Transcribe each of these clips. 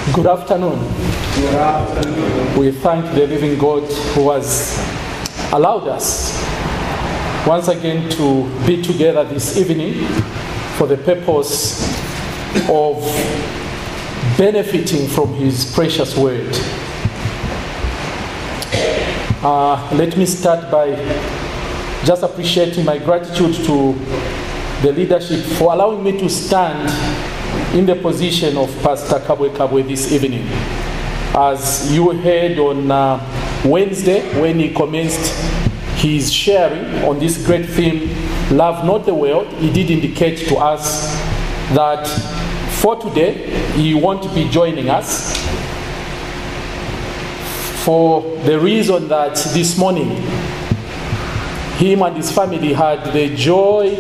Good afternoon. Good afternoon. We thank the living God who has allowed us once again to be together this evening for the purpose of benefiting from His precious word. Let me start by just appreciating my gratitude to the leadership for allowing me to stand in the position of Pastor Kabwe this evening. As you heard on Wednesday when he commenced his sharing on this great theme, Love Not the World, he did indicate to us that for today he won't be joining us for the reason that this morning him and his family had the joy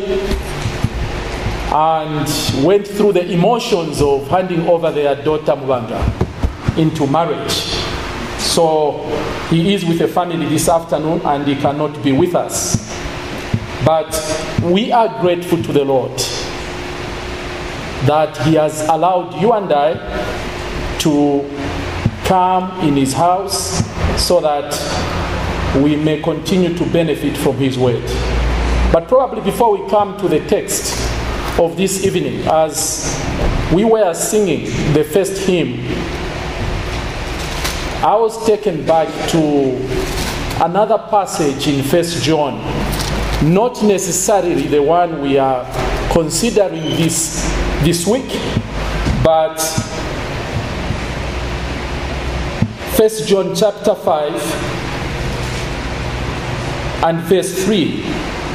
and went through the emotions of handing over their daughter Mubanga into marriage. So he is with the family this afternoon and he cannot be with us. But we are grateful to the Lord that He has allowed you and I to come in His house so that we may continue to benefit from His word. But probably before we come to the text of this evening, as we were singing the first hymn, I was taken back to another passage in 1 John, not necessarily the one we are considering this week, but 1 John chapter 5 and verse 3.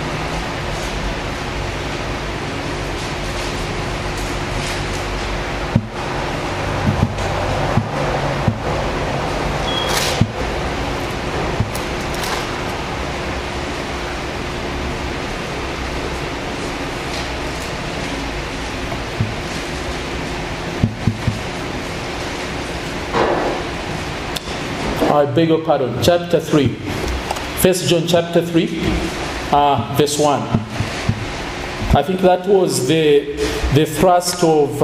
I beg your pardon, chapter 3. 1 John chapter 3, verse 1. I think that was the thrust of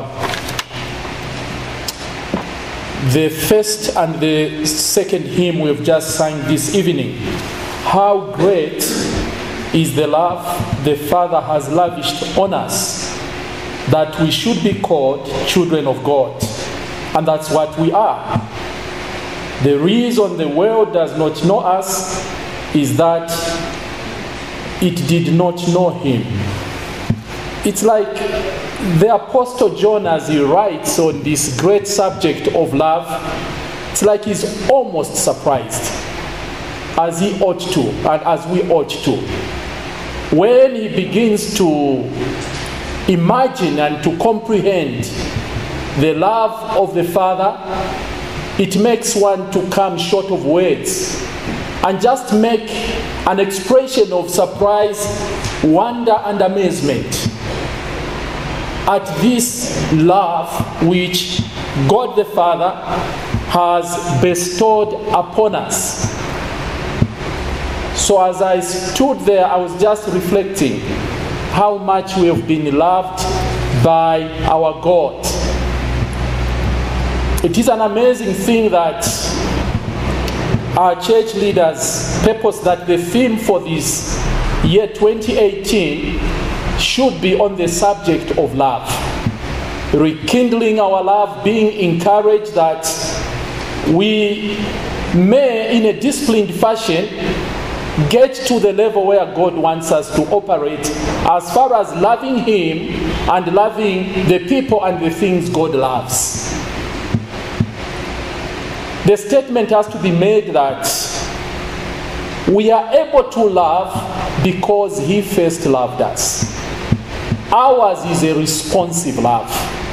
the first and the second hymn we've just sang this evening. How great is the love the Father has lavished on us, that we should be called children of God. And that's what we are. The reason the world does not know us is that it did not know Him. It's like the Apostle John, as he writes on this great subject of love, it's like he's almost surprised, as he ought to, and as we ought to. When he begins to imagine and to comprehend the love of the Father, it makes one to come short of words and just make an expression of surprise, wonder, and amazement at this love which God the Father has bestowed upon us. So as I stood there, I was just reflecting how much we have been loved by our God. It is an amazing thing that our church leaders purpose that the theme for this year 2018 should be on the subject of love. Rekindling our love, being encouraged that we may, in a disciplined fashion, get to the level where God wants us to operate as far as loving Him and loving the people and the things God loves. The statement has to be made that we are able to love because He first loved us. Ours is a responsive love.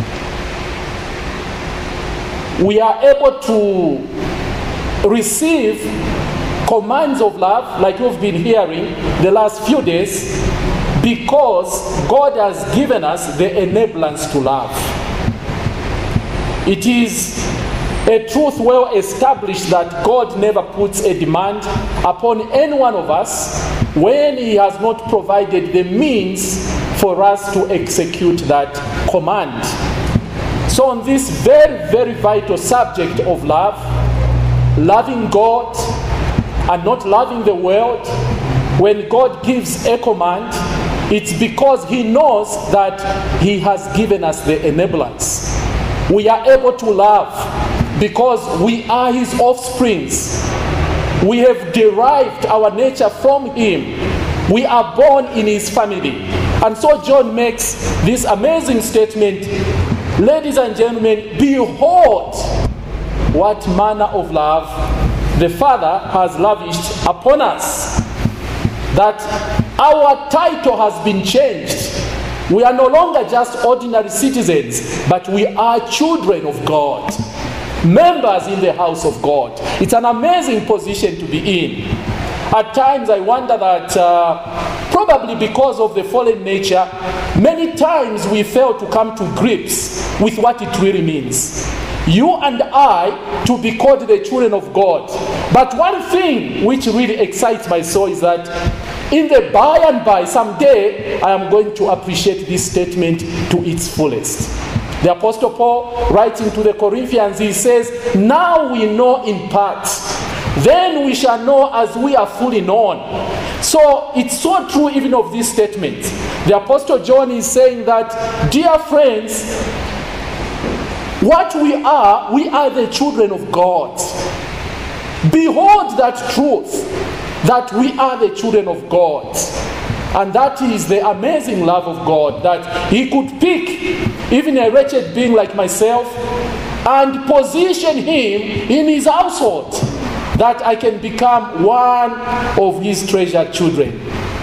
We are able to receive commands of love, like we've been hearing the last few days, because God has given us the enablance to love. It is a truth well established that God never puts a demand upon any one of us when He has not provided the means for us to execute that command. So on this very, very vital subject of love, loving God and not loving the world, when God gives a command, it's because he knows that he has given us the enablers. We are able to love because we are his offsprings. We have derived our nature from him. We are born in his family. And so John makes this amazing statement, ladies and gentlemen, behold what manner of love the Father has lavished upon us, that our title has been changed. We are no longer just ordinary citizens, but we are children of God, members in the house of God. It's an amazing position to be in. At times I wonder that probably because of the fallen nature, many times we fail to come to grips with what it really means. You and I to be called the children of God. But one thing which really excites my soul is that in the by and by, someday, I am going to appreciate this statement to its fullest. The Apostle Paul, writing to the Corinthians, he says, now we know in part, then we shall know as we are fully known. So it's so true even of this statement. The Apostle John is saying that, dear friends, what we are the children of God. Behold that truth, that we are the children of God. And that is the amazing love of God, that he could pick even a wretched being like myself and position him in his household, that I can become one of his treasured children.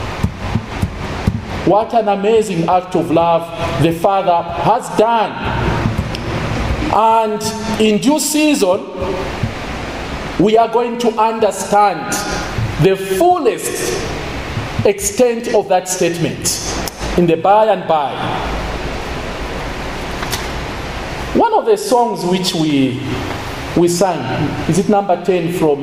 What an amazing act of love the Father has done. And in due season, we are going to understand the fullest extent of that statement in the by and by. One of the songs which we sang, is it number 10 from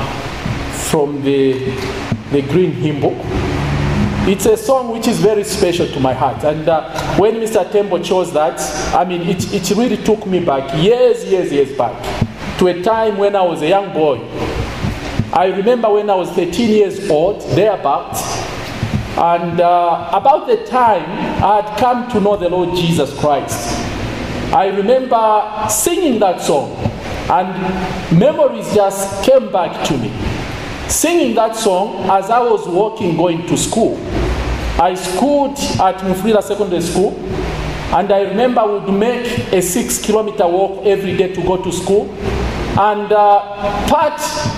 the Green Hymn Book? It's a song which is very special to my heart. And when Mr. Tembo chose that, I mean, it really took me back, years back, to a time when I was a young boy. I remember when I was 13 years old, thereabout, and about the time I had come to know the Lord Jesus Christ. I remember singing that song, and memories just came back to me. Singing that song as I was walking, going to school. I schooled at Mufulira Secondary School, and I remember I would make a 6-kilometer walk every day to go to school. And part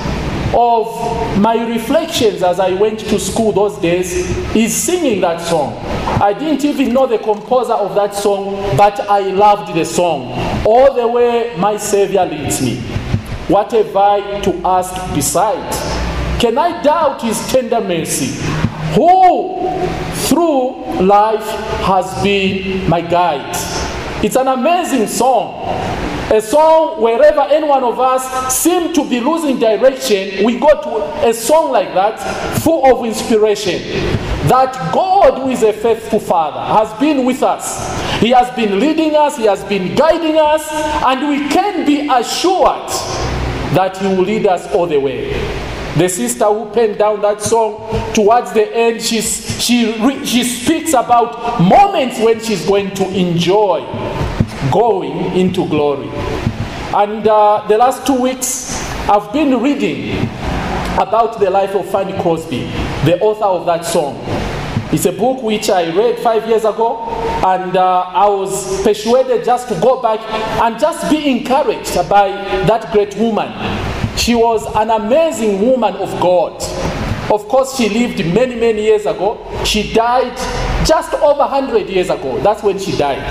of my reflections as I went to school those days is singing that song. I didn't even know the composer of that song, but I loved the song. All the way my Savior leads me. What have I to ask besides? Can I doubt his tender mercy, who through life has been my guide? It's an amazing song. A song wherever any one of us seem to be losing direction, we go to a song like that, full of inspiration. That God, who is a faithful Father, has been with us. He has been leading us, he has been guiding us, and we can be assured that he will lead us all the way. The sister who penned down that song, towards the end, she speaks about moments when she's going to enjoy going into glory. And the last 2 weeks, I've been reading about the life of Fanny Crosby, the author of that song. It's a book which I read 5 years ago, and I was persuaded just to go back and just be encouraged by that great woman. She was an amazing woman of God. Of course, she lived many years ago. She died just over 100 years ago. That's when she died.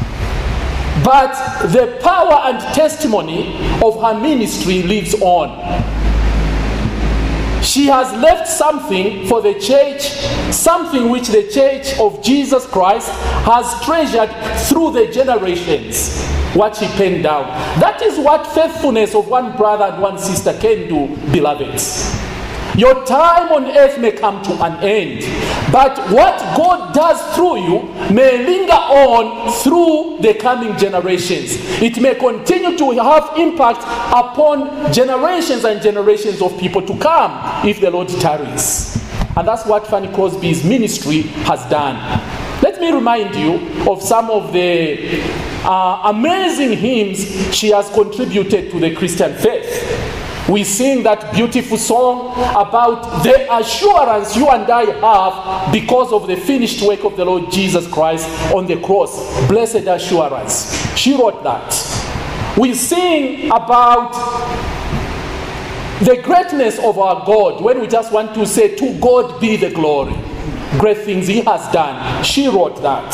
But the power and testimony of her ministry lives on. She has left something for the church, something which the church of Jesus Christ has treasured through the generations. What she penned down. That is what faithfulness of one brother and one sister can do, beloveds. Your time on earth may come to an end, but what God does through you may linger on through the coming generations. It may continue to have impact upon generations and generations of people to come if the Lord tarries. And that's what Fanny Crosby's ministry has done. Let me remind you of some of the amazing hymns she has contributed to the Christian faith. We sing that beautiful song about the assurance you and I have because of the finished work of the Lord Jesus Christ on the cross. Blessed assurance. She wrote that. We sing about the greatness of our God when we just want to say, to God be the glory. Great things he has done. She wrote that.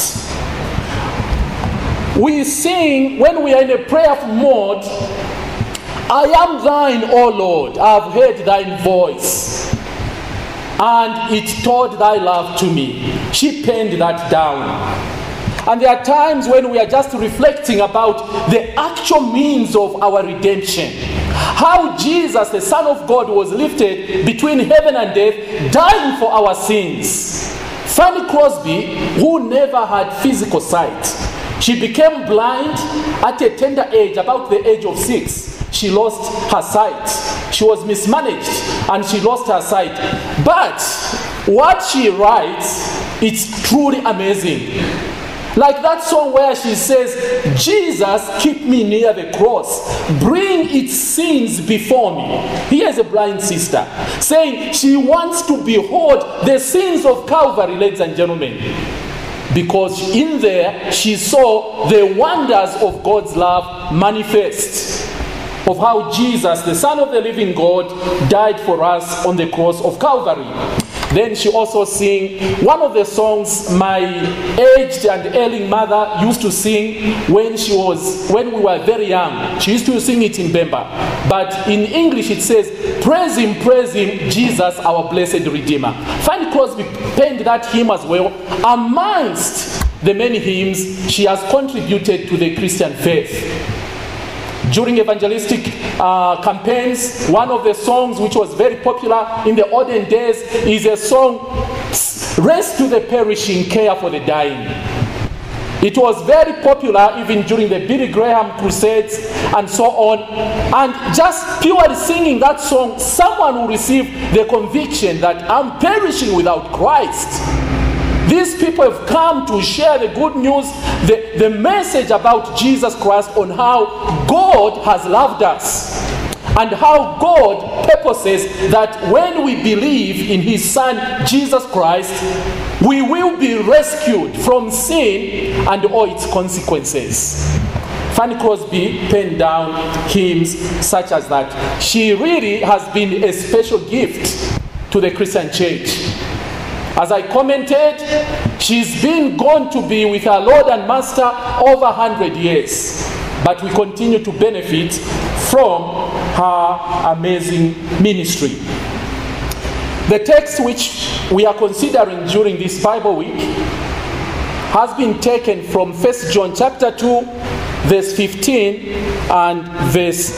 We sing when we are in a prayerful mode, I am thine, O Lord, I have heard thine voice, and it told thy love to me. She penned that down. And there are times when we are just reflecting about the actual means of our redemption. How Jesus, the Son of God, was lifted between heaven and earth, dying for our sins. Fanny Crosby, who never had physical sight, she became blind at a tender age, about the age of 6. She lost her sight. She was mismanaged and she lost her sight. But what she writes, it's truly amazing. Like that song where she says, Jesus, keep me near the cross. Bring its sins before me. Here's a blind sister saying she wants to behold the sins of Calvary, ladies and gentlemen. Because in there she saw the wonders of God's love manifest. Of how Jesus, the Son of the living God, died for us on the cross of Calvary. Then she also sang one of the songs my aged and ailing mother used to sing when we were very young. She used to sing it in Bemba. But in English it says, praise him, Jesus, our blessed Redeemer. Fanny Crosby penned that hymn as well. Amongst the many hymns she has contributed to the Christian faith. During evangelistic campaigns, one of the songs which was very popular in the olden days is a song, Rest to the Perishing, Care for the Dying. It was very popular even during the Billy Graham crusades and so on. And just purely singing that song, someone will receive the conviction that I'm perishing without Christ. These people have come to share the good news, the message about Jesus Christ on how God has loved us and how God purposes that when we believe in his Son, Jesus Christ, we will be rescued from sin and all its consequences. Fanny Crosby penned down hymns such as that. She really has been a special gift to the Christian church. As I commented, she's been gone to be with her Lord and Master over 100 years. But we continue to benefit from her amazing ministry. The text which we are considering during this Bible week has been taken from 1 John chapter 2, verse 15 and verse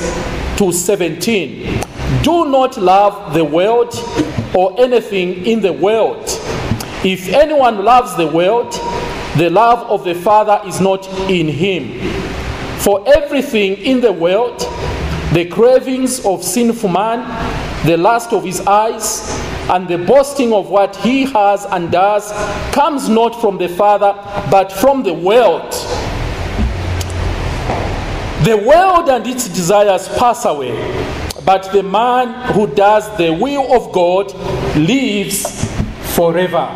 17. Do not love the world or anything in the world. If anyone loves the world, the love of the Father is not in him. For everything in the world, the cravings of sinful man, the lust of his eyes, and the boasting of what he has and does, comes not from the Father, but from the world. The world and its desires pass away, but the man who does the will of God lives forever.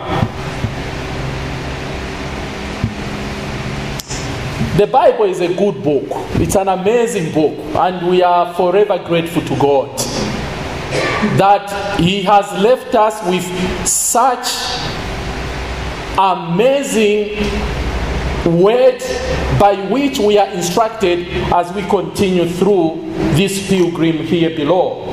The Bible is a good book. It's an amazing book, and we are forever grateful to God that he has left us with such amazing word by which we are instructed as we continue through this pilgrim here below.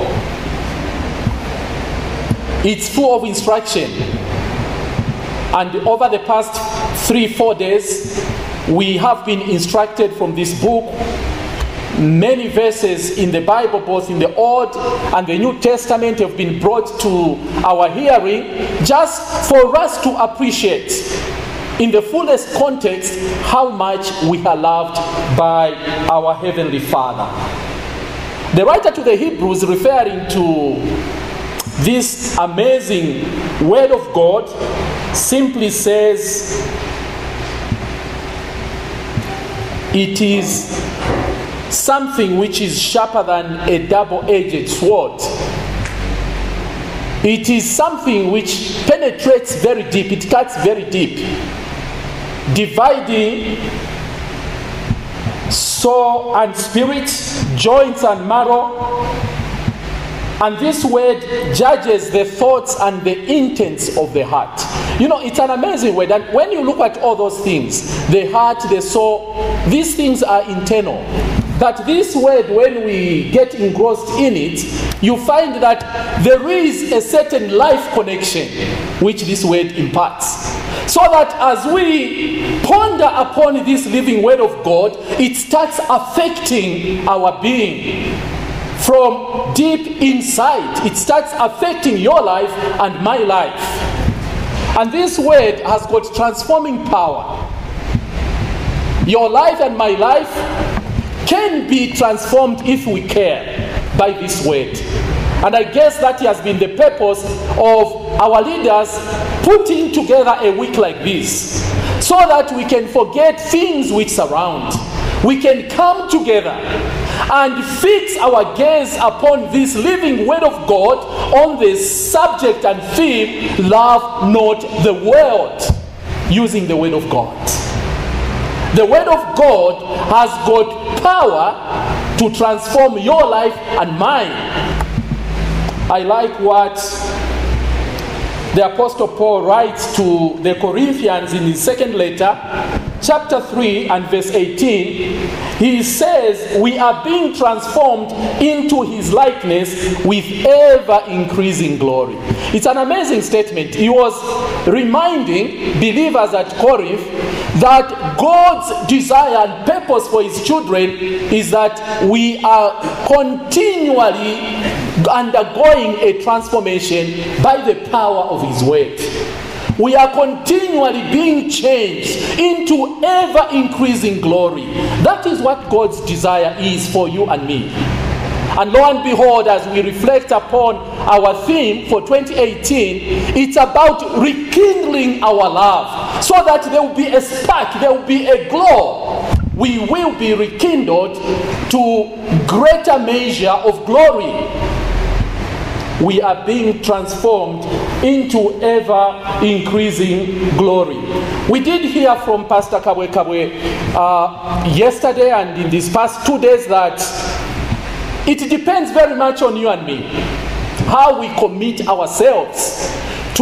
It's full of instruction, and over the past 3-4 days we have been instructed from this book Many verses in the Bible, both in the Old and the New Testament, have been brought to our hearing just for us to appreciate in the fullest context how much we are loved by our Heavenly Father. The writer to the Hebrews, referring to this amazing Word of God, simply says, it is something which is sharper than a double-edged sword. It is something which penetrates very deep, it cuts very deep, dividing soul and spirit, joints and marrow. And this word judges the thoughts and the intents of the heart. You know, it's an amazing word. And when you look at all those things, the heart, the soul, these things are internal. But this word, when we get engrossed in it, you find that there is a certain life connection which this word imparts. So that as we ponder upon this living word of God, it starts affecting our being. From deep inside, it starts affecting your life and my life. And this word has got transforming power. Your life and my life can be transformed if we care by this word. And I guess that has been the purpose of our leaders putting together a week like this, so that we can forget things which surround. We can come together and fix our gaze upon this living word of God on the subject and theme, love not the world, using the word of God. The word of God has got power to transform your life and mine. I like what the Apostle Paul writes to the Corinthians in his second letter, chapter 3 and verse 18. He says, we are being transformed into his likeness with ever increasing glory. It's an amazing statement. He was reminding believers at Corinth that God's desire and purpose for his children is that we are continually undergoing a transformation by the power of his word. We are continually being changed into ever-increasing glory. That is what God's desire is for you and me. And lo and behold, as we reflect upon our theme for 2018, it's about rekindling our love, so that there will be a spark, there will be a glow. We will be rekindled to greater measure of glory. We are being transformed into ever-increasing glory. We did hear from Pastor Kabwe yesterday and in these past 2 days that it depends very much on you and me, how we commit ourselves to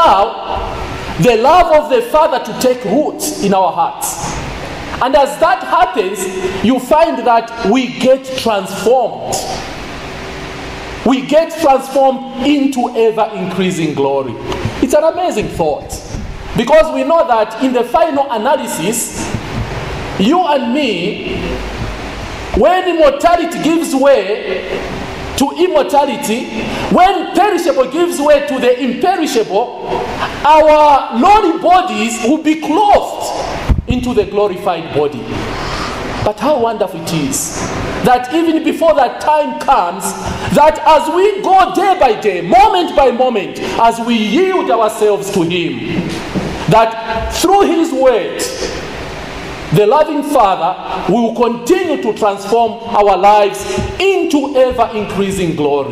allow the love of the Father to take root in our hearts. And as that happens, you find that we get transformed. We get transformed into ever-increasing glory. It's an amazing thought, because we know that in the final analysis, you and me, when immortality gives way to immortality, when perishable gives way to the imperishable, our lowly bodies will be clothed into the glorified body. But how wonderful it is that even before that time comes, that as we go day by day, moment by moment, as we yield ourselves to him, that through his word, the loving Father will continue to transform our lives into ever-increasing glory.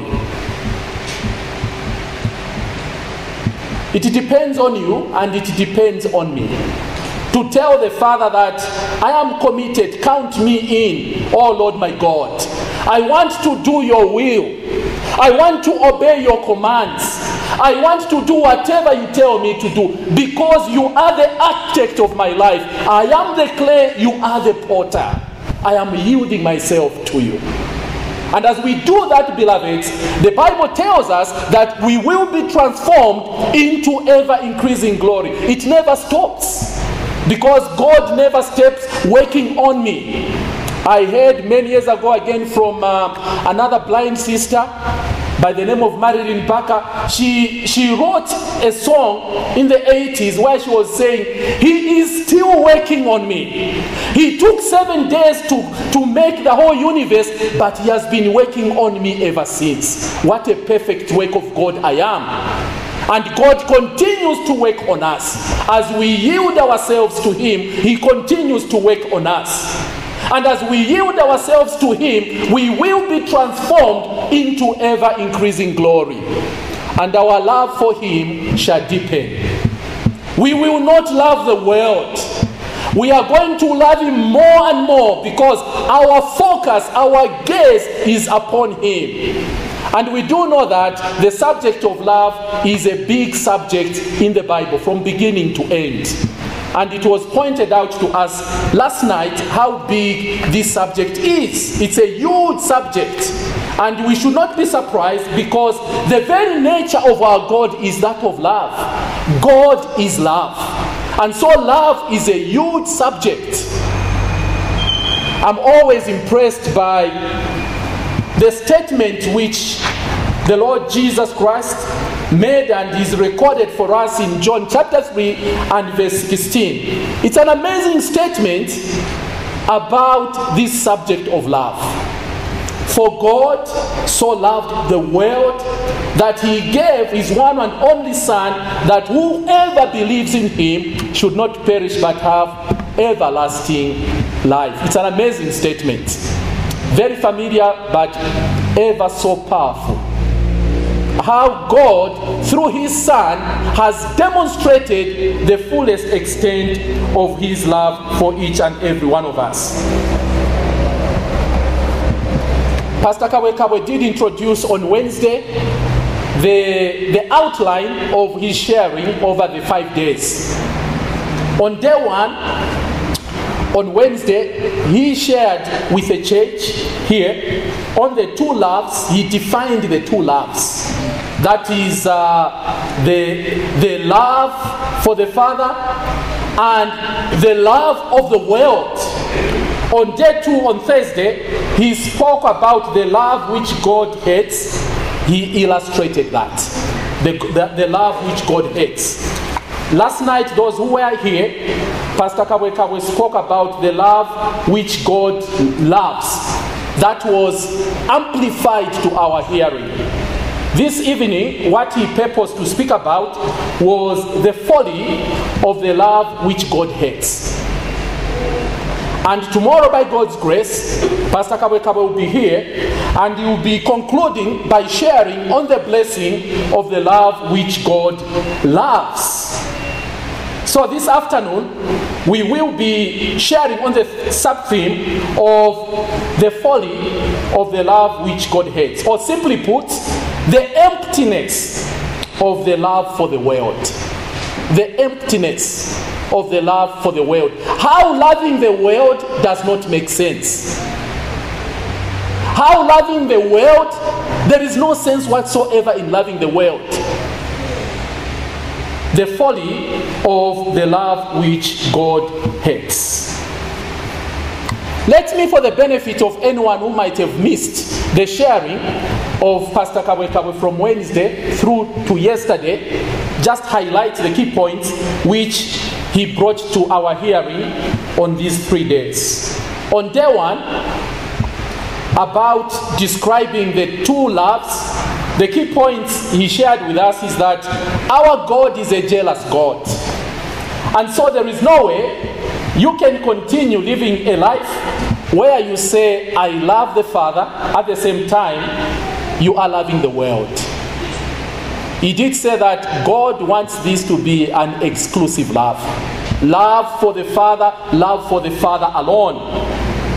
It depends on you and it depends on me to tell the Father that I am committed, count me in, oh Lord my God. I want to do your will. I want to obey your commands. I want to do whatever you tell me to do, because you are the architect of my life. I am the clay, you are the potter. I am yielding myself to you. And as we do that, beloveds, the Bible tells us that we will be transformed into ever-increasing glory. It never stops, because God never stops working on me. I heard many years ago again from another blind sister by the name of Marilyn Parker. She wrote a song in the 80s where she was saying, he is still working on me. He took 7 days to make the whole universe, but he has been working on me ever since. What a perfect work of God I am. And God continues to work on us. As we yield ourselves to him, he continues to work on us. And as we yield ourselves to him, we will be transformed into ever-increasing glory. And our love for him shall deepen. We will not love the world. We are going to love him more and more because our focus, our gaze is upon him. And we do know that the subject of love is a big subject in the Bible from beginning to end. And it was pointed out to us last night how big this subject is. It's a huge subject. And we should not be surprised because the very nature of our God is that of love. God is love. And so love is a huge subject. I'm always impressed by the statement which the Lord Jesus Christ made and is recorded for us in John chapter 3 and verse 16. It's an amazing statement about this subject of love. For God so loved the world that he gave his one and only Son, that whoever believes in him should not perish but have everlasting life. It's an amazing statement. Very familiar but ever so powerful. How God, through his Son, has demonstrated the fullest extent of his love for each and every one of us. Pastor Kabwe did introduce on Wednesday the outline of his sharing over the 5 days. On day 1, on Wednesday, he shared with the church here on the two loves. He defined the two loves. That is the love for the Father and the love of the world. On day 2, on Thursday, he spoke about the love which God hates. He illustrated that. The love which God hates. Last night, those who were here, Pastor Kabwe spoke about the love which God loves. That was amplified to our hearing. This evening, what he purposed to speak about was the folly of the love which God hates. And tomorrow, by God's grace, Pastor Kabwe will be here and he will be concluding by sharing on the blessing of the love which God loves. So this afternoon, we will be sharing on the sub-theme of the folly of the love which God hates. Or simply put, the emptiness of the love for the world. The emptiness of the love for the world. How loving the world does not make sense. How loving the world, there is no sense whatsoever in loving the world. The folly of the love which God hates. Let me, for the benefit of anyone who might have missed the sharing of Pastor Kabwe from Wednesday through to yesterday, just highlight the key points which he brought to our hearing on these 3 days. On day 1, about describing the two loves, the key points he shared with us is that our God is a jealous God. And so there is no way you can continue living a life where you say, I love the Father, at the same time, you are loving the world. He did say that God wants this to be an exclusive love. Love for the Father alone.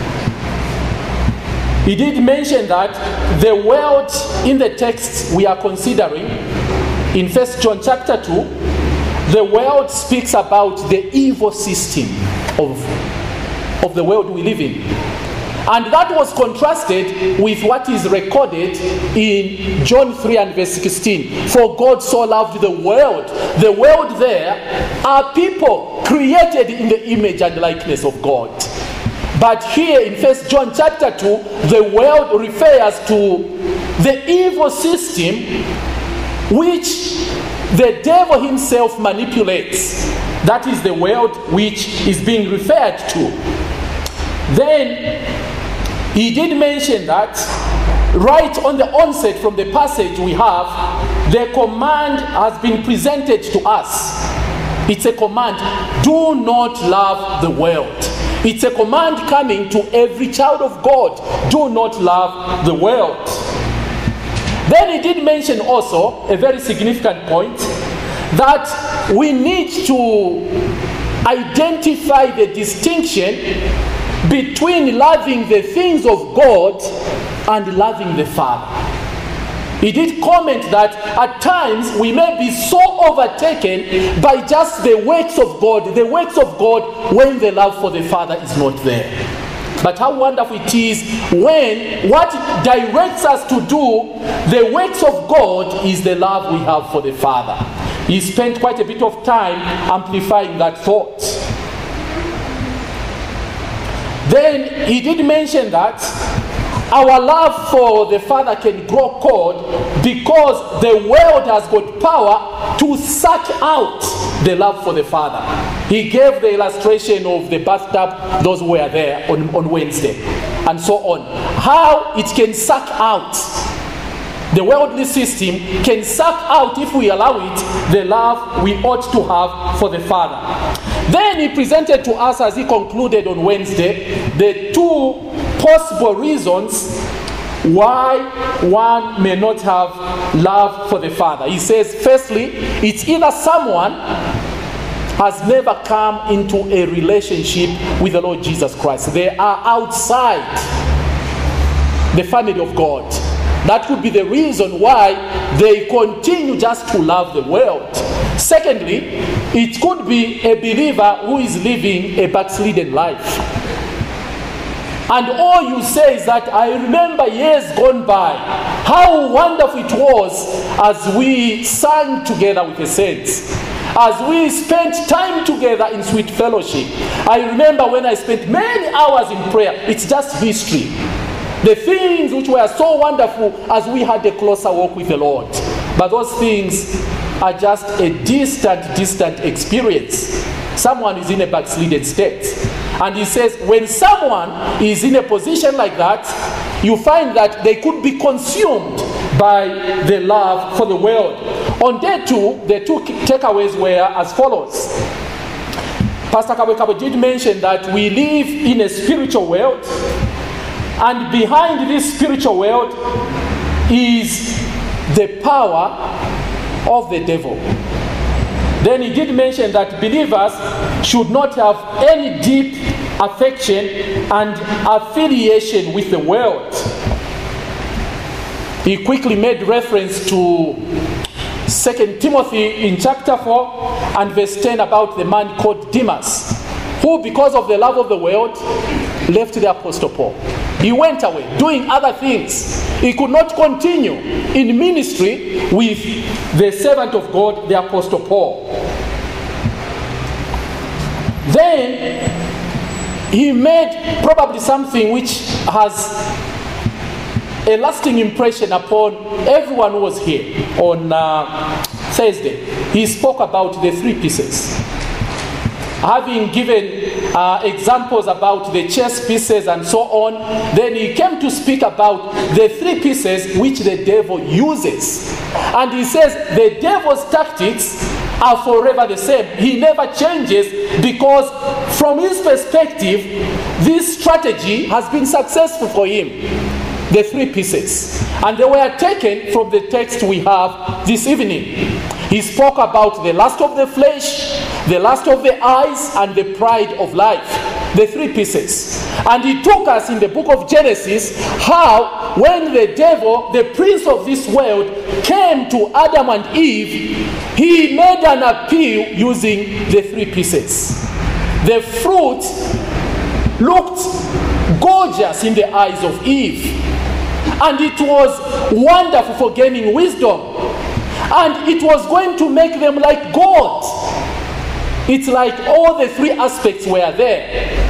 He did mention that the world in the text we are considering, in 1 John chapter 2, the world speaks about the evil system of the world we live in. And that was contrasted with what is recorded in John 3 and verse 16. For God so loved the world. The world there are people created in the image and likeness of God. But here in 1 John chapter 2, the world refers to the evil system which the devil himself manipulates. That is the world which is being referred to. Then he did mention that right on the onset from the passage we have, the command has been presented to us. It's a command: do not love the world. It's a command coming to every child of God: do not love the world. Then he did mention also a very significant point, that we need to identify the distinction between loving the things of God and loving the Father. He did comment that at times we may be so overtaken by just the works of God when the love for the Father is not there. But how wonderful it is when what directs us to do the works of God is the love we have for the Father. He spent quite a bit of time amplifying that thought. Then he did mention that our love for the Father can grow cold because the world has got power to suck out the love for the Father. He gave the illustration of the bathtub, those who were there on Wednesday, and so on. How it can suck out, the worldly system can suck out, if we allow it, the love we ought to have for the Father. Then he presented to us, as he concluded on Wednesday, the two possible reasons why one may not have love for the Father. He says, firstly, it's either someone has never come into a relationship with the Lord Jesus Christ. They are outside the family of God. That could be the reason why they continue just to love the world. Secondly, it could be a believer who is living a backslidden life. And all you say is that, I remember years gone by, how wonderful it was as we sang together with the saints, as we spent time together in sweet fellowship. I remember when I spent many hours in prayer. It's just history. The things which were so wonderful as we had a closer walk with the Lord. But those things are just a distant experience. Someone is in a backslidden state. And he says, when someone is in a position like that, you find that they could be consumed by the love for the world. On day 2, the two takeaways were as follows. Pastor Kabwe did mention that we live in a spiritual world, and behind this spiritual world is the power of the devil. Then he did mention that believers should not have any deep affection and affiliation with the world. He quickly made reference to 2 Timothy in chapter 4 and verse 10 about the man called Demas, who because of the love of the world left the Apostle Paul. He went away doing other things. He could not continue in ministry with the servant of God, the Apostle Paul. Then he made probably something which has a lasting impression upon everyone who was here on Thursday. He spoke about the 3 pieces. Having given examples about the chess pieces and so on, then he came to speak about the 3 pieces which the devil uses. And he says the devil's tactics are forever the same. He never changes, because from his perspective, this strategy has been successful for him. The 3 pieces. And they were taken from the text we have this evening. He spoke about the lust of the flesh, the lust of the eyes, and the pride of life. The 3 pieces. And he took us in the book of Genesis how when the devil, the prince of this world, came to Adam and Eve, he made an appeal using the 3 pieces. The fruit looked gorgeous in the eyes of Eve. And it was wonderful for gaining wisdom. And it was going to make them like God. It's like all the 3 aspects were there.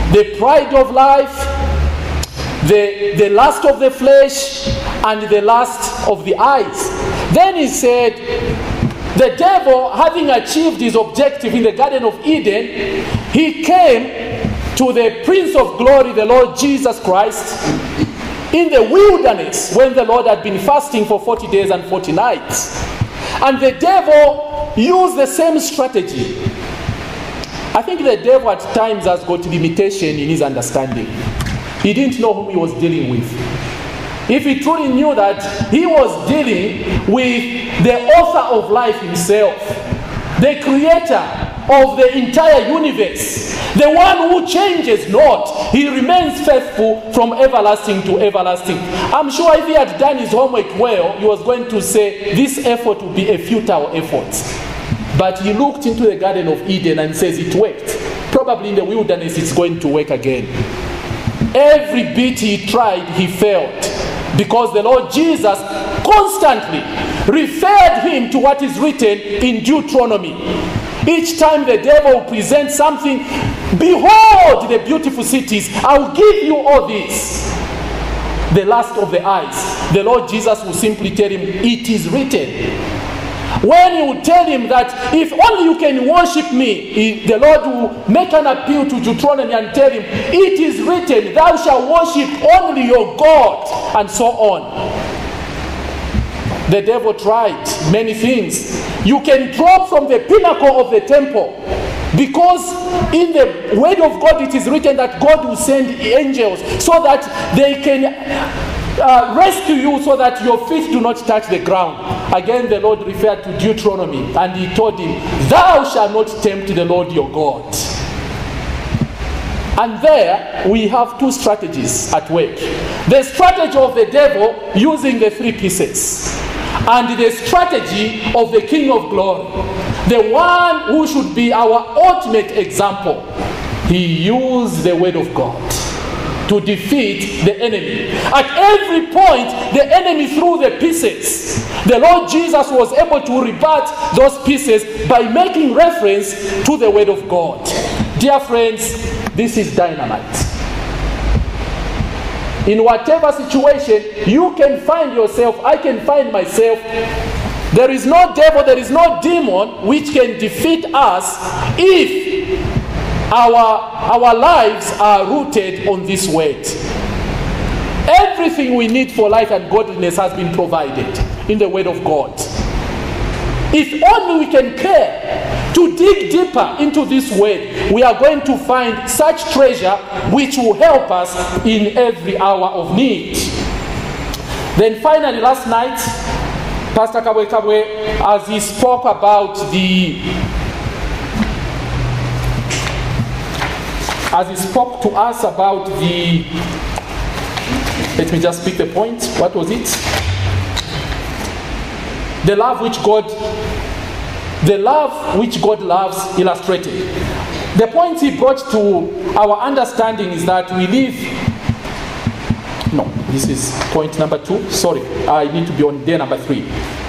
the pride of life, the lust of the flesh, and the lust of the eyes. Then he said, the devil, having achieved his objective in the Garden of Eden, he came to the Prince of Glory, the Lord Jesus Christ, in the wilderness when the Lord had been fasting for 40 days and 40 nights. And the devil used the same strategy. I think the devil at times has got limitation in his understanding. He didn't know whom he was dealing with. If he truly knew that he was dealing with the author of life himself, the creator of the entire universe, the one who changes not, he remains faithful from everlasting to everlasting. I'm sure if he had done his homework well, he was going to say this effort would be a futile effort. But he looked into the Garden of Eden and says it worked. Probably in the wilderness it's going to work again. Every bit he tried, he failed. Because the Lord Jesus constantly referred him to what is written in Deuteronomy. Each time the devil presents something, behold the beautiful cities, I'll give you all this. The lust of the eyes. The Lord Jesus will simply tell him, it is written. When he would tell him that if only you can worship me, the Lord will make an appeal to Deuteronomy and tell him, it is written, thou shalt worship only your God, and so on. The devil tried many things. You can drop from the pinnacle of the temple, because in the word of God it is written that God will send angels so that they can rescue you so that your feet do not touch the ground. Again, the Lord referred to Deuteronomy and he told him, thou shalt not tempt the Lord your God. And there we have two strategies at work. The strategy of the devil using the three pieces, and the strategy of the King of Glory, the one who should be our ultimate example. He used the word of God to defeat the enemy. At every point, the enemy threw the pieces. The Lord Jesus was able to rebut those pieces by making reference to the word of God. Dear friends, this is dynamite. In whatever situation you can find yourself, I can find myself, there is no devil, there is no demon which can defeat us if our lives are rooted on this word. Everything we need for life and godliness has been provided in the word of God. If only we can care to dig deeper into this word, we are going to find such treasure which will help us in every hour of need. Then finally, last night, Pastor Kabwe, as he spoke about as he spoke to us about let me just pick the point. What was it? The love which God loves illustrated. The point he brought to our understanding is that we live. No, this is point number 2. Sorry, I need to be on day number 3.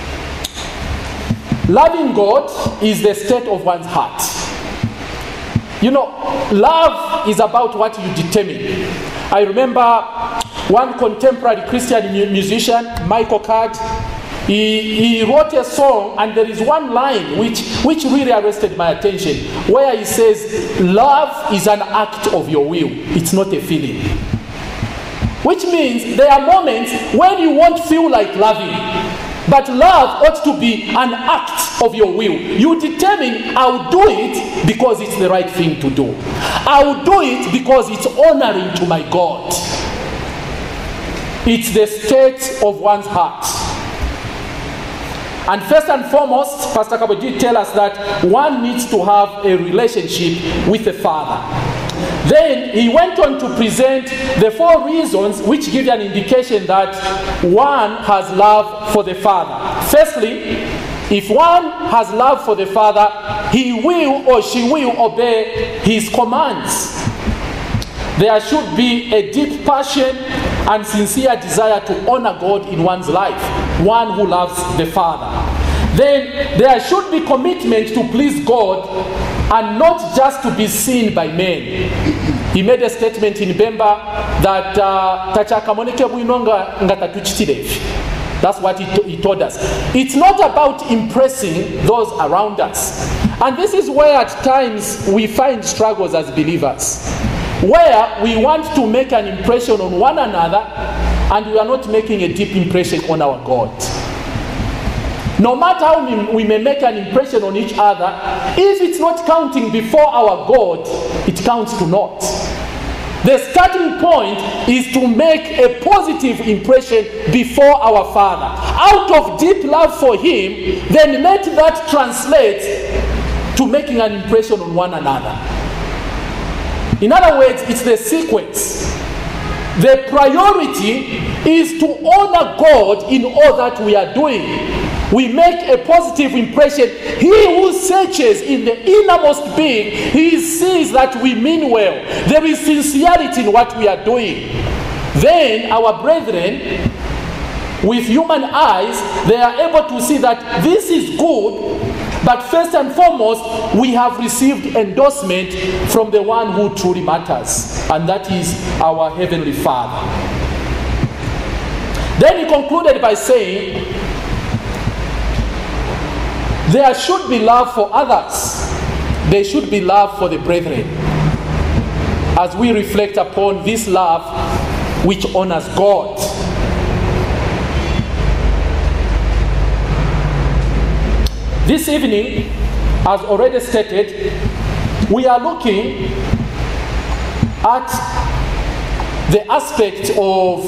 Loving God is the state of one's heart. You know, love is about what you determine. I remember one contemporary Christian musician, Michael Card. He wrote a song, and there is one line which really arrested my attention, where he says, love is an act of your will. It's not a feeling. Which means there are moments when you won't feel like loving, but love ought to be an act of your will. You determine, I'll do it because it's the right thing to do. I'll do it because it's honoring to my God. It's the state of one's heart. And first and foremost, Pastor Kaboji tells us that one needs to have a relationship with the Father. Then he went on to present the 4 reasons which give an indication that one has love for the Father. Firstly, if one has love for the Father, he will or she will obey his commands. There should be a deep passion and sincere desire to honor God in one's life, one who loves the Father. then there should be commitment to please God and not just to be seen by men. He made a statement in Bemba that tachakamoneke buinonga ngatatuchitirevi. That's what he told us. It's not about impressing those around us. And this is where at times we find struggles as believers, where we want to make an impression on one another and we are not making a deep impression on our God. No matter how we may make an impression on each other, if it's not counting before our God, it counts to naught. The starting point is to make a positive impression before our Father. Out of deep love for Him, then let that translate to making an impression on one another. In other words, it's the sequence. The priority is to honor God in all that we are doing. We make a positive impression. He who searches in the innermost being, he sees that we mean well. There is sincerity in what we are doing. Then our brethren, with human eyes, they are able to see that this is good, but first and foremost, we have received endorsement from the one who truly matters, and that is our Heavenly Father. Then he concluded by saying, there should be love for others. There should be love for the brethren. As we reflect upon this love which honors God. This evening, as already stated, we are looking at the aspect of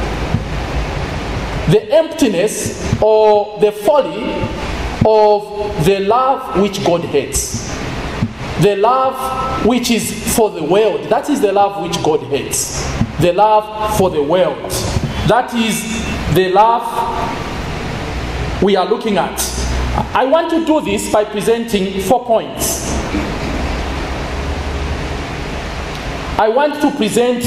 the emptiness or the folly of the love which God hates. The love which is for the world. That is the love which God hates. The love for the world. That is the love we are looking at. I want to do this by presenting 4 points. I want to present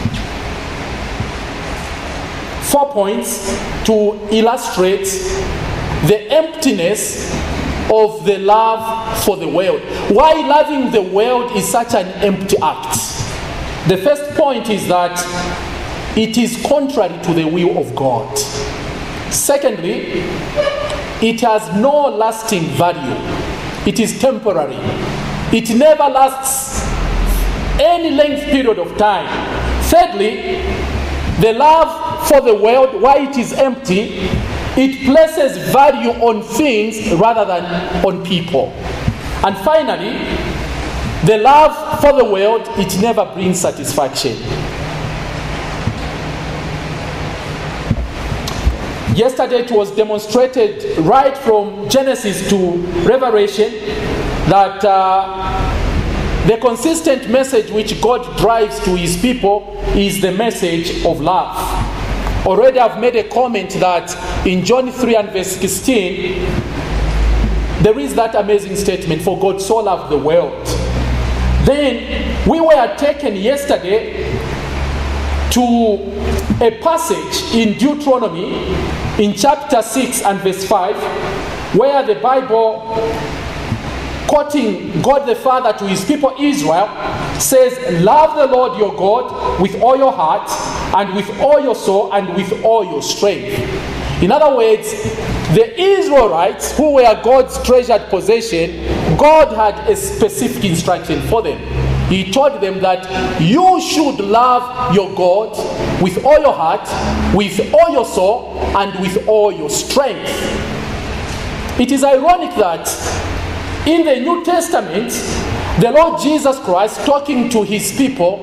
4 points to illustrate the emptiness of the love for the world. Why loving the world is such an empty act. The first point is that it is contrary to the will of God. Secondly, it has no lasting value. It is temporary. It never lasts any length period of time. Thirdly, the love for the world, why it is empty, it places value on things rather than on people. And finally, the love for the world, it never brings satisfaction. Yesterday it was demonstrated right from Genesis to Revelation that the consistent message which God drives to His people is the message of love. Already I've made a comment that in John 3 and verse 16, there is that amazing statement, for God so loved the world. Then we were taken yesterday to a passage in Deuteronomy in chapter 6 and verse 5, where the Bible, quoting God the Father to His people Israel, says, love the Lord your God with all your heart and with all your soul and with all your strength. In other words, the Israelites, who were God's treasured possession, God had a specific instruction for them. He told them that you should love your God with all your heart, with all your soul, and with all your strength. It is ironic that in the New Testament, the Lord Jesus Christ, talking to His people,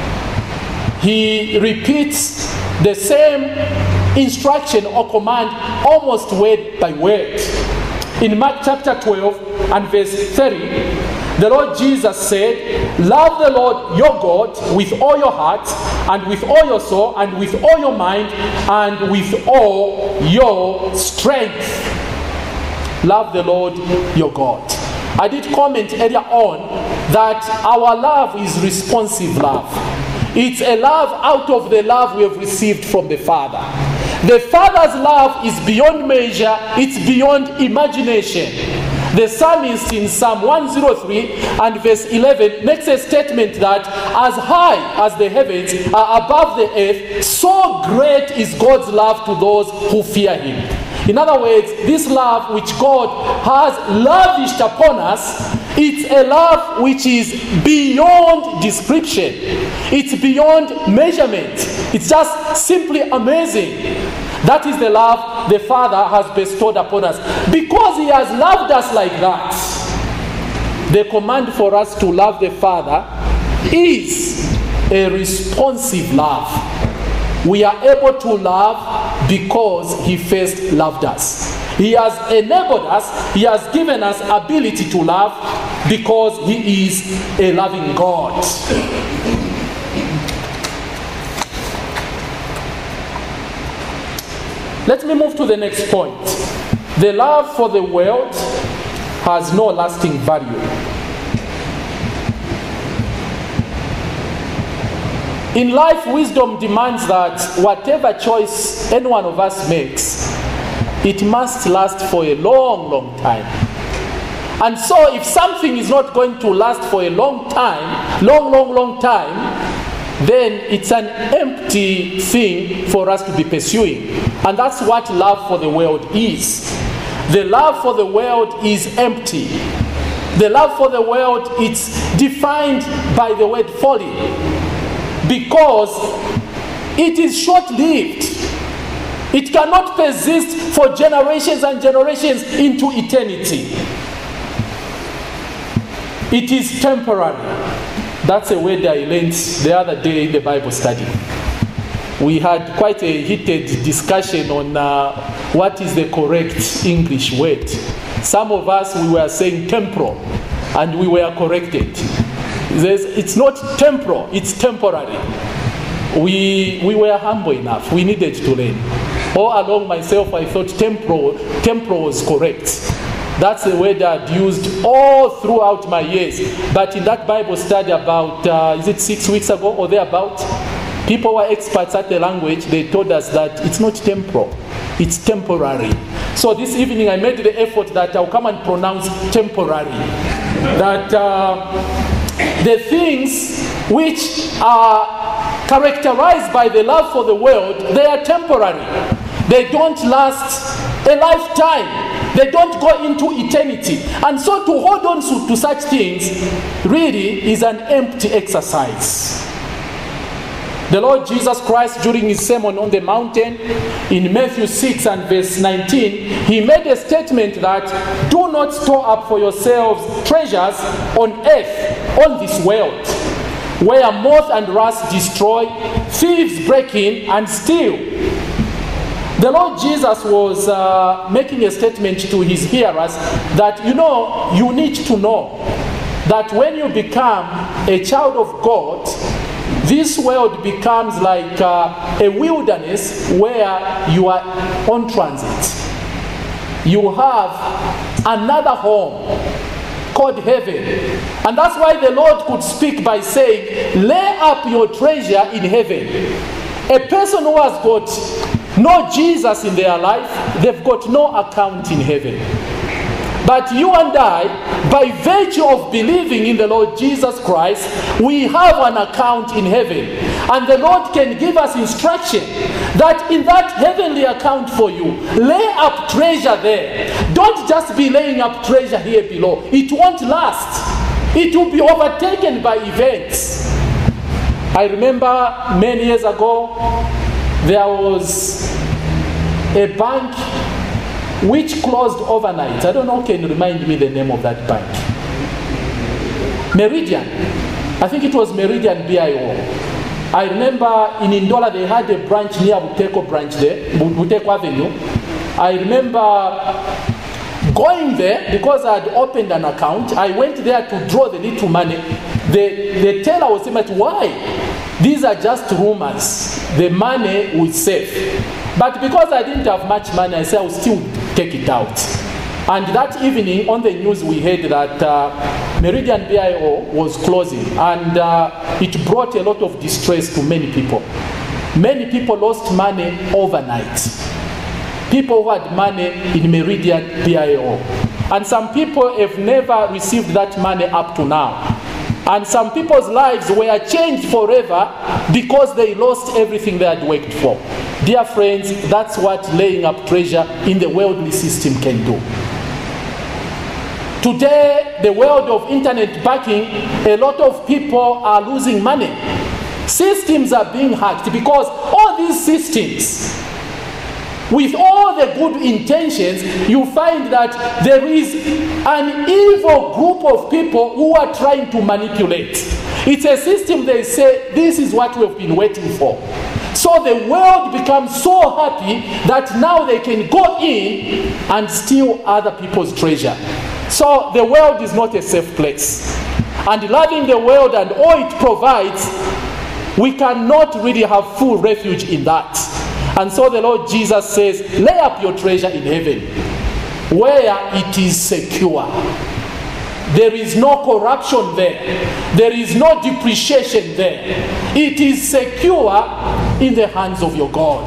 He repeats the same instruction or command almost word by word. In Mark chapter 12 and verse 30, the Lord Jesus said, love the Lord your God with all your heart and with all your soul and with all your mind and with all your strength. Love the Lord your God. I did comment earlier on that our love is responsive love. It's a love out of the love we have received from the Father. The Father's love is beyond measure, it's beyond imagination. The psalmist in Psalm 103 and verse 11 makes a statement that as high as the heavens are above the earth, so great is God's love to those who fear him. In other words, this love which God has lavished upon us, it's a love which is beyond description. It's beyond measurement. It's just simply amazing. That is the love the Father has bestowed upon us. Because he has loved us like that, the command for us to love the Father is a responsive love. We are able to love because he first loved us. He has enabled us, he has given us ability to love because he is a loving God. Let me move to the next point. The love for the world has no lasting value. In life, wisdom demands that whatever choice any one of us makes, it must last for a long, long time. And so if something is not going to last for a long time, long time, then it's an empty thing for us to be pursuing. And that's what love for the world is. The love for the world is empty. The love for the world is defined by the word folly, because it is short-lived. It cannot persist for generations and generations into eternity. It is temporary. That's a word I learned the other day in the Bible study. We had quite a heated discussion on what is the correct English word. Some of us, we were saying temporal, and we were corrected. It's not temporal, it's temporary. We were humble enough. We needed to learn. All along myself, I thought temporal was correct. That's the word I'd used all throughout my years. But in that Bible study about, is it 6 weeks ago or thereabout? People who are experts at the language, they told us that it's not temporal, it's temporary. So this evening I made the effort that I'll come and pronounce temporary. That the things which are characterized by the love for the world, they are temporary. They don't last a lifetime. They don't go into eternity. And so to hold on to such things really is an empty exercise. The Lord Jesus Christ, during his Sermon on the Mountain, in Matthew 6 and verse 19, he made a statement that, do not store up for yourselves treasures on earth, on this world, where moth and rust destroy, thieves break in and steal. The Lord Jesus was making a statement to his hearers that, you need to know that when you become a child of God, this world becomes like a wilderness where you are on transit. You have another home called heaven. And that's why the Lord could speak by saying, lay up your treasure in heaven. A person who has got no Jesus in their life, they've got no account in heaven. But you and I, by virtue of believing in the Lord Jesus Christ, we have an account in heaven. And the Lord can give us instruction that in that heavenly account for you, lay up treasure there. Don't just be laying up treasure here below. It won't last. It will be overtaken by events. I remember many years ago, there was a bank which closed overnight. I don't know, can you remind me the name of that bank? Meridian. I think it was Meridian BIO. I remember in Ndola they had a branch near Buteko branch there, Buteko Avenue. I remember going there because I had opened an account. I went there to draw the little money. The teller was saying, why? These are just rumors. The money was safe. But because I didn't have much money, I said I would still take it out. And that evening on the news we heard that Meridian BIO was closing, and it brought a lot of distress to many people. Many people lost money overnight. People who had money in Meridian BIO. And some people have never received that money up to now. And some people's lives were changed forever because they lost everything they had worked for. Dear friends, that's what laying up treasure in the worldly system can do. Today, the world of internet banking, a lot of people are losing money. Systems are being hacked because all these systems, with all the good intentions, you find that there is an evil group of people who are trying to manipulate. It's a system they say, this is what we've been waiting for. So the world becomes so happy that now they can go in and steal other people's treasure. So the world is not a safe place. And loving the world and all it provides, we cannot really have full refuge in that. And so the Lord Jesus says, lay up your treasure in heaven, where it is secure. There is no corruption there. There is no depreciation there. It is secure in the hands of your God.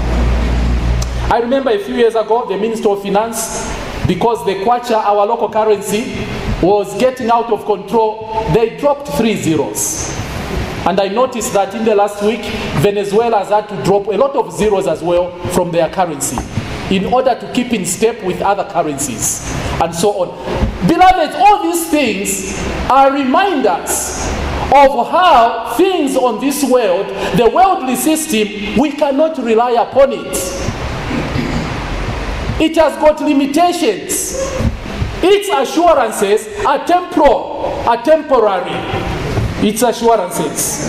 I remember a few years ago, the Minister of Finance, because the kwacha, our local currency, was getting out of control, they dropped 3 zeros. And I noticed that in the last week, Venezuela has had to drop a lot of zeros as well from their currency in order to keep in step with other currencies and so on. Beloved, all these things are reminders of how things on this world, the worldly system, we cannot rely upon it. It has got limitations. Its assurances are temporary. Its assurances.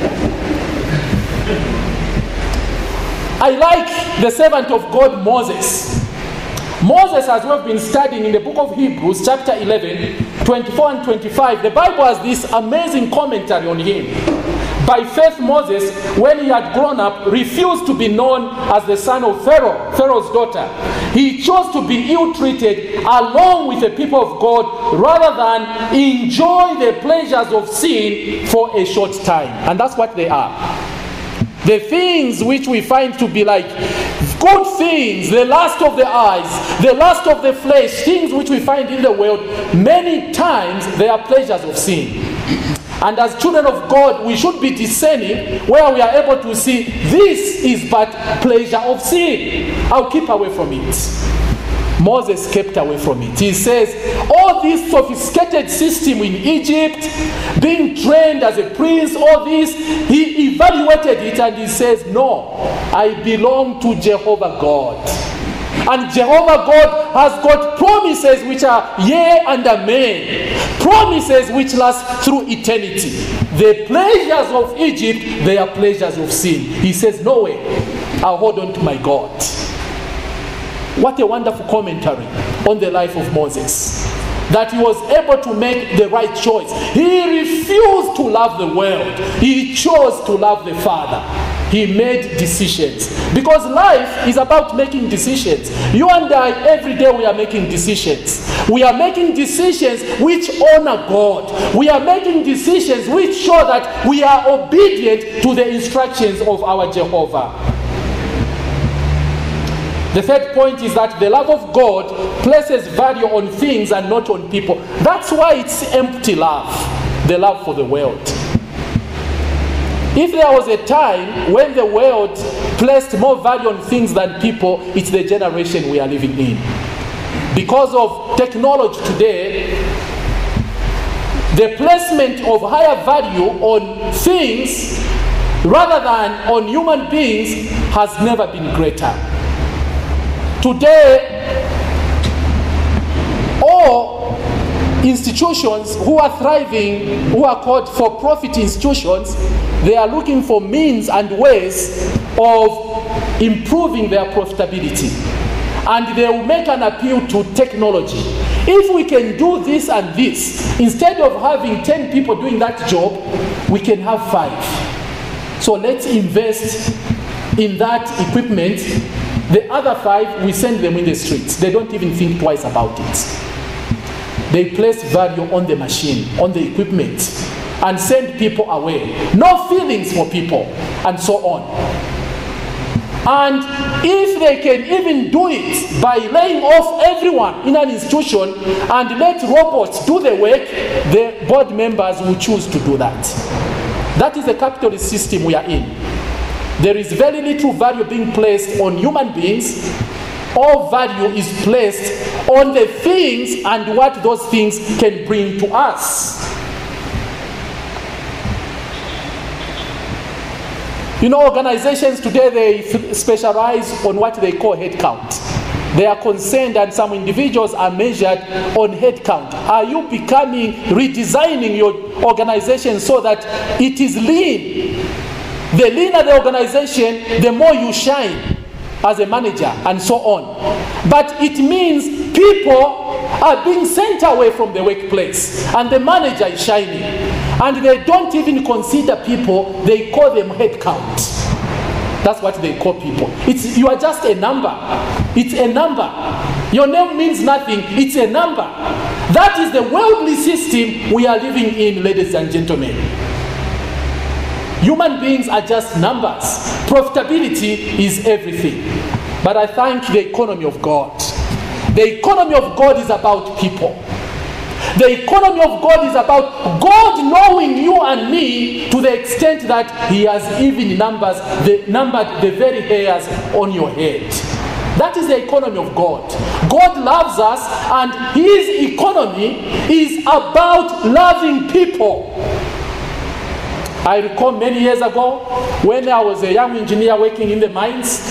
I like the servant of God, Moses. Moses, as we've been studying in the book of Hebrews, chapter 11, 24 and 25, the Bible has this amazing commentary on him. By faith, Moses, when he had grown up, refused to be known as the son of Pharaoh, Pharaoh's daughter. He chose to be ill-treated along with the people of God rather than enjoy the pleasures of sin for a short time. And that's what they are. The things which we find to be like good things, the lust of the eyes, the lust of the flesh, things which we find in the world, many times they are pleasures of sin. And as children of God, we should be discerning where we are able to see this is but pleasure of sin. I'll keep away from it. Moses kept away from it. He says, all this sophisticated system in Egypt, being trained as a prince, all this, he evaluated it and he says, no, I belong to Jehovah God. And Jehovah God has got promises which are yea and amen. Promises which last through eternity. The pleasures of Egypt, they are pleasures of sin. He says, no way, I'll hold on to my God. What a wonderful commentary on the life of Moses. That he was able to make the right choice. He refused to love the world. He chose to love the Father. He made decisions. Because life is about making decisions. You and I, every day we are making decisions. We are making decisions which honor God. We are making decisions which show that we are obedient to the instructions of our Jehovah. The third point is that the love of God places value on things and not on people. That's why it's empty love, the love for the world. If there was a time when the world placed more value on things than people, it's the generation we are living in. Because of technology today, the placement of higher value on things rather than on human beings has never been greater. Today, all institutions who are thriving, who are called for-profit institutions, they are looking for means and ways of improving their profitability. And they will make an appeal to technology. If we can do this and this, instead of having 10 people doing that job, we can have 5. So let's invest in that equipment. The other 5, we send them in the streets. They don't even think twice about it. They place value on the machine, on the equipment, and send people away. No feelings for people, and so on. And if they can even do it by laying off everyone in an institution and let robots do the work, the board members will choose to do that. That is the capitalist system we are in. There is very little value being placed on human beings. All value is placed on the things and what those things can bring to us. You know, organizations today, they specialize on what they call headcount. They are concerned, and some individuals are measured on headcount. Are you redesigning your organization so that it is lean? The leaner the organization, the more you shine as a manager, and so on. But it means people are being sent away from the workplace, and the manager is shining. And they don't even consider people, they call them headcount. That's what they call people. You are just a number. It's a number. Your name means nothing. It's a number. That is the worldly system we are living in, ladies and gentlemen. Human beings are just numbers. Profitability is everything. But I thank the economy of God. The economy of God is about people. The economy of God is about God knowing you and me to the extent that He has even numbered the very hairs on your head. That is the economy of God. God loves us, and His economy is about loving people. I recall many years ago when I was a young engineer working in the mines,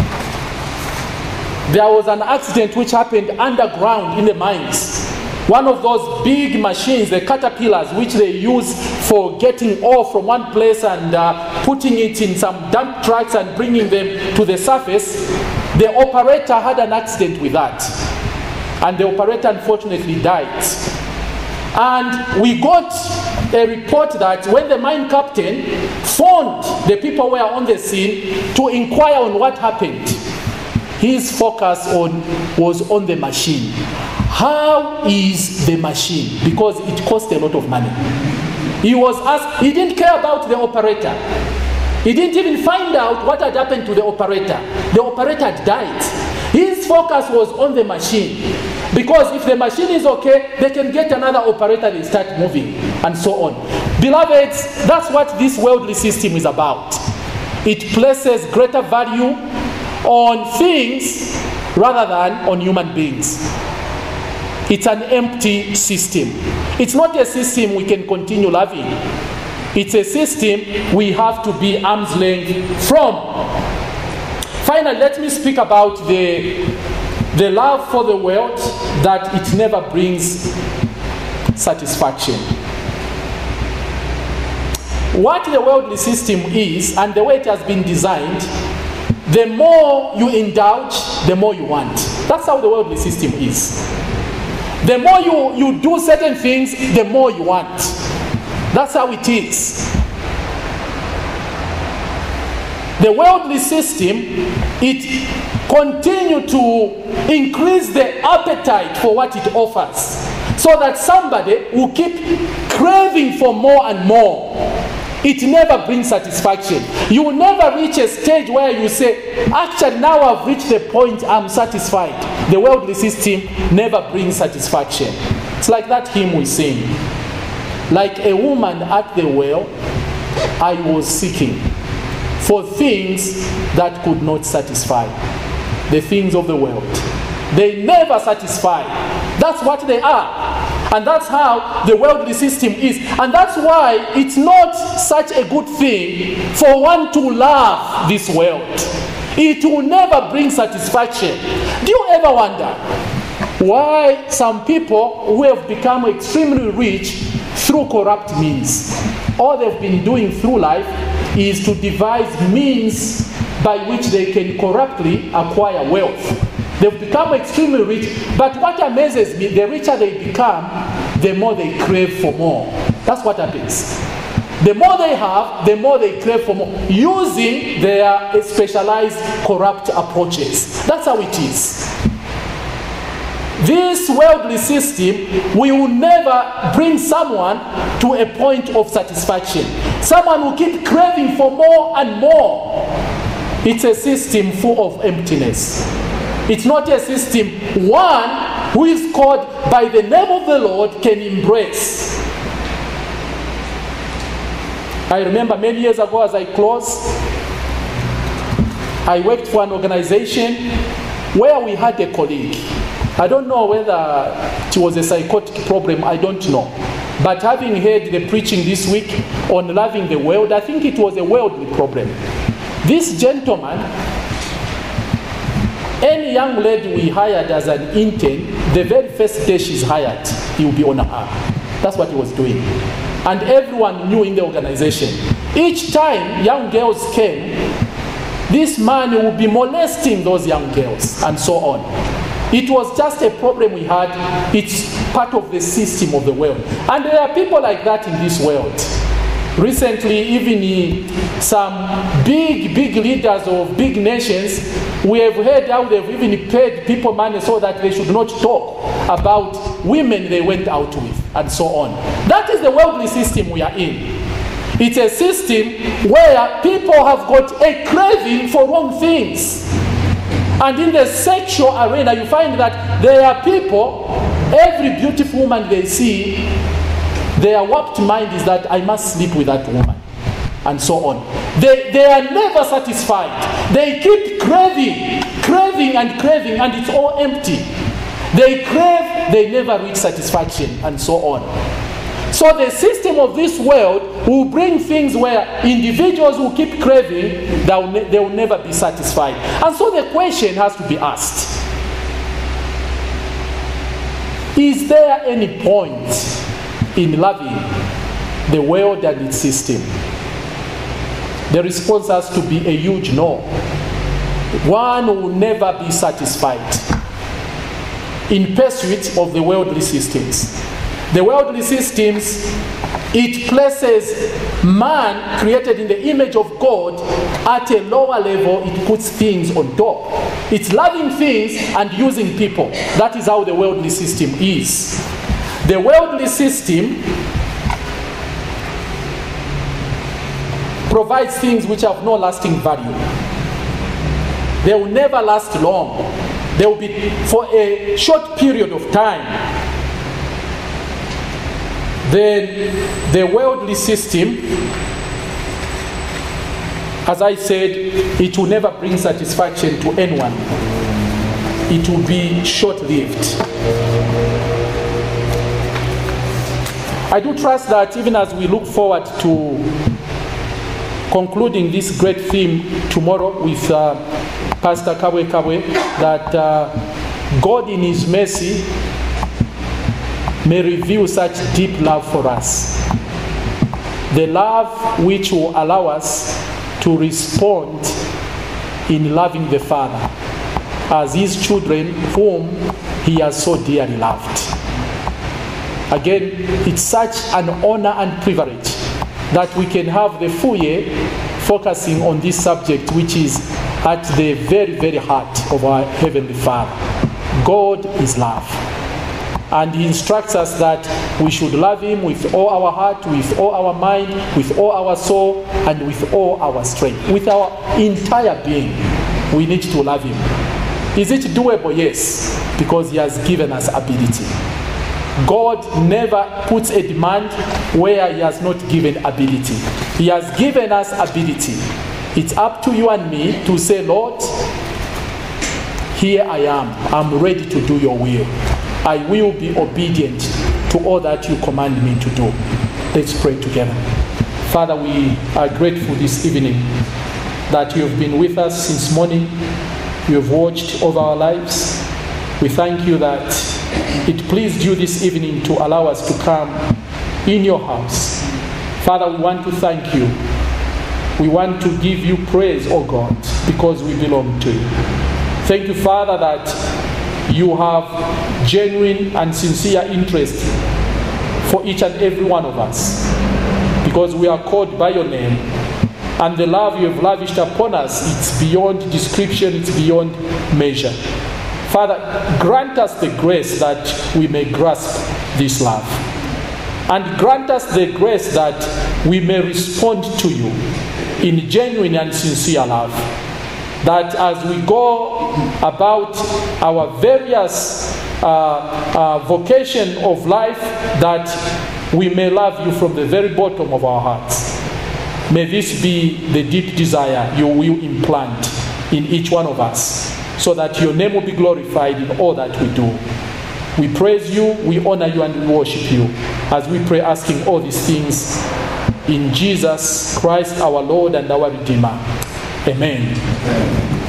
there was an accident which happened underground in the mines. One of those big machines, the caterpillars, which they use for getting ore from one place and putting it in some dump trucks and bringing them to the surface, the operator had an accident with that. And the operator unfortunately died. And we got a report that when the mine captain phoned the people who were on the scene to inquire on what happened, his focus was on the machine. How is the machine? Because it cost a lot of money. He was asked, he didn't care about the operator. He didn't even find out what had happened to the operator. The operator had died. His focus was on the machine. Because if the machine is okay, they can get another operator and start moving, and so on. Beloveds, that's what this worldly system is about. It places greater value on things rather than on human beings. It's an empty system. It's not a system we can continue loving. It's a system we have to be arm's length from. Finally, let me speak about the love for the world, that it never brings satisfaction. What the worldly system is, and the way it has been designed, the more you indulge, the more you want. That's how the worldly system is. The more you do certain things, the more you want. That's how it is. The worldly system, it continues to increase the appetite for what it offers, so that somebody will keep craving for more and more. It never brings satisfaction. You will never reach a stage where you say, actually now I've reached the point I'm satisfied. The worldly system never brings satisfaction. It's like that hymn we sing. Like a woman at the well, I was seeking for things that could not satisfy. The things of the world. They never satisfy. That's what they are. And that's how the worldly system is. And that's why it's not such a good thing for one to love this world. It will never bring satisfaction. Do you ever wonder why some people who have become extremely rich through corrupt means, all they've been doing through life is to devise means by which they can corruptly acquire wealth? They've become extremely rich, but what amazes me, the richer they become, the more they crave for more. That's what happens. The more they have, the more they crave for more, using their specialized corrupt approaches. That's how it is. This worldly system will never bring someone to a point of satisfaction. Someone will keep craving for more and more. It's a system full of emptiness. It's not a system one who is called by the name of the Lord can embrace. I remember many years ago, as I close, I worked for an organization where we had a colleague. I don't know whether it was a psychotic problem, I don't know. But having heard the preaching this week on loving the world, I think it was a worldly problem. This gentleman, any young lady we hired as an intern, the very first day she's hired, he will be on her. That's what he was doing. And everyone knew in the organization. Each time young girls came, this man would be molesting those young girls and so on. It was just a problem we had. It's part of the system of the world. And there are people like that in this world. Recently, even some big leaders of big nations, we have heard how they've even paid people money so that they should not talk about women they went out with and so on. That is the worldly system we are in. It's a system where people have got a craving for wrong things. And in the sexual arena, you find that there are people, every beautiful woman they see, their warped mind is that I must sleep with that woman, and so on. They are never satisfied. They keep craving, and it's all empty. They crave, they never reach satisfaction, and so on. So the system of this world will bring things where individuals will keep craving, they will never be satisfied. And so the question has to be asked, is there any point in loving the world and its system? The response has to be a huge no. One will never be satisfied in pursuit of the worldly systems. The worldly systems, it places man created in the image of God at a lower level. It puts things on top. It's loving things and using people. That is how the worldly system is. The worldly system provides things which have no lasting value. They will never last long. They will be for a short period of time. Then the worldly system, as I said, it will never bring satisfaction to anyone. It will be short-lived. I do trust that even as we look forward to concluding this great theme tomorrow with Pastor Kabwe, that God in His mercy may reveal such deep love for us. The love which will allow us to respond in loving the Father as His children whom He has so dearly loved. Again, it's such an honor and privilege that we can have the full year focusing on this subject, which is at the very, very heart of our Heavenly Father. God is love. And He instructs us that we should love Him with all our heart, with all our mind, with all our soul, and with all our strength. With our entire being, we need to love Him. Is it doable? Yes, because He has given us ability. God never puts a demand where He has not given ability. He has given us ability. It's up to you and me to say, Lord, here I am. I'm ready to do your will. I will be obedient to all that you command me to do. Let's pray together. Father, we are grateful this evening that you have been with us since morning. You have watched over our lives. We thank you that it pleased you this evening to allow us to come in your house. Father, we want to thank you. We want to give you praise, oh God, because we belong to you. Thank you, Father, that you have genuine and sincere interest for each and every one of us, because we are called by your name, and the love you have lavished upon us, it's beyond description, it's beyond measure. Father, grant us the grace that we may grasp this love, and grant us the grace that we may respond to you in genuine and sincere love. that as we go about our various vocation of life, that we may love you from the very bottom of our hearts. May this be the deep desire you will implant in each one of us, so that your name will be glorified in all that we do. We praise you, we honor you, and we worship you as we pray, asking all these things in Jesus Christ, our Lord and our Redeemer. Amen.